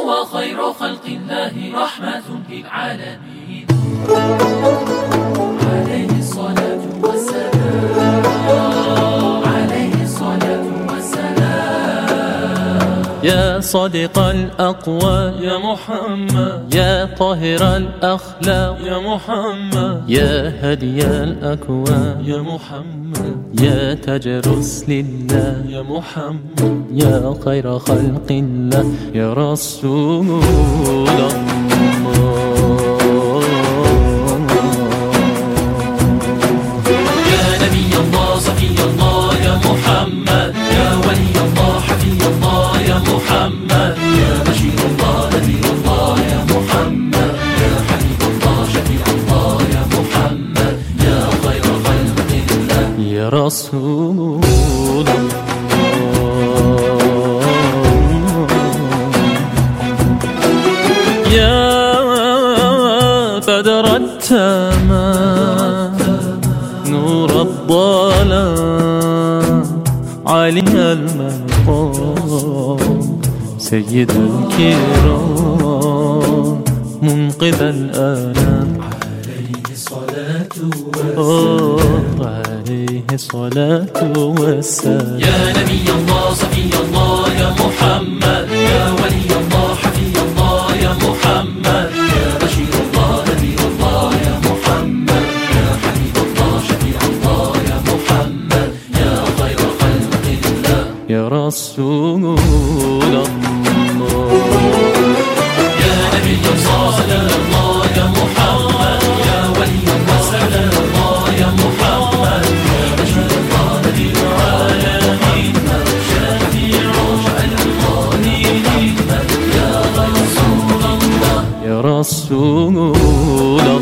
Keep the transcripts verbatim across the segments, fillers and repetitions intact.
هو خير خلق الله رحمة للعالمين. عليه الصلاة والسلام، عليه الصلاة والسلام. يا صادق الأقوال يا محمد، يا طاهر الأخلاق يا محمد، يا هدي الأكوان يا محمد، يا تاج رسل الله يا محمد، يا خير خلق الله يا رسول الله. يا نبي الله صفي الله يا محمد، يا ولي الله حفي الله يا محمد، يا بشير الله نذير الله يا محمد، يا حبيب الله شفيع الله يا محمد، يا خير خلق الله يا رسول الله. يا بدر التمام نور الظلام علي المقام سيد الكرام منقذ الآلام عليه الصلاة والسلام، عليه الصلاة والسلام. يا نبي الله صفي الله يا محمد، يا ولي الله حفي الله يا محمد، يا بشير الله نذير الله يا محمد، يا حبيب الله شفيع الله يا محمد، يا خير خلق الله يا رسول الله. يا نبي الله سلام الله يا محمد، يا ولي الله سلام الله يا محمد، يا بشير الله نذير العالمين، شفيع المؤمنين، يا رسول الله يا رسول الله.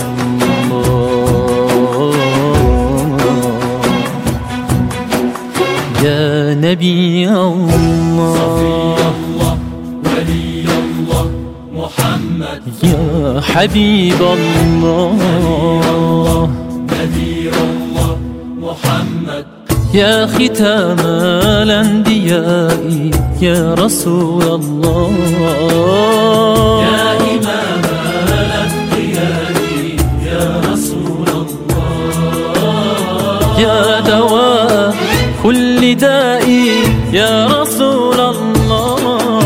يا نبي الله ولي الله محمد، يا حبيب الله نذير الله محمد، يا ختام الأنبياء يا رسول الله، يا إمام الأنبياء يا رسول الله، يا دواء كل داء يا رسول الله،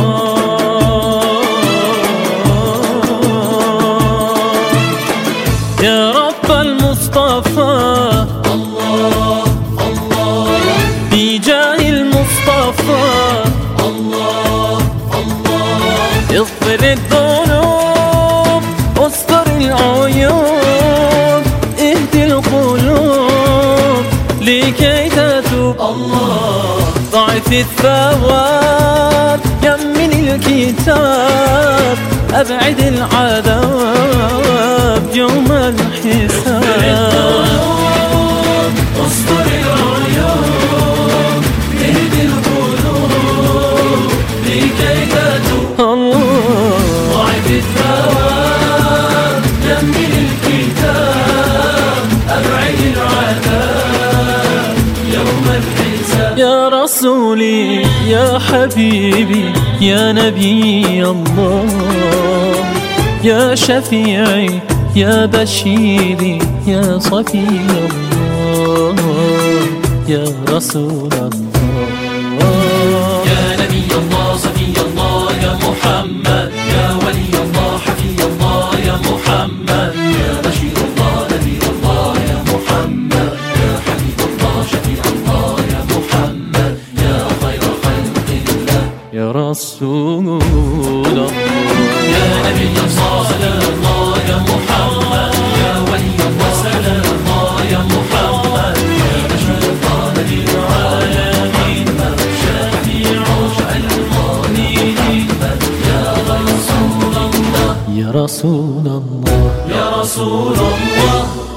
يا رب المصطفى الله الله بجاه المصطفى الله الله، اغفر الذنوب واستر العيوب اهدي القلوب لكي تتوب الله، ضعف الثواب يمن الكتاب أبعد العذاب يوم الحساب، استر العيون اهدي القلوب لكي تتوب الله ضعف الثواب يمن الكتاب أبعد العذاب يوم الحساب. يا رسولي يا حبيبي يا نبي الله، يا شفيعي يا بشيري يا صفي الله، يا رسول الله. يا نبي الله صفي الله يا محمد، يا ولي الله حفي الله يا محمد، يا بشير الله نذير الله يا محمد، يا حبيب الله شفيع الله يا محمد، يا خير خلق الله يا رسول الله. يا نبي الله سلام الله يا محمد، يا ولي الله سلام الله يا محمد، يا بشير الله نذير العالمين، شفيع المؤمنين، يا رسول الله يا رسول الله. يا رسول الله.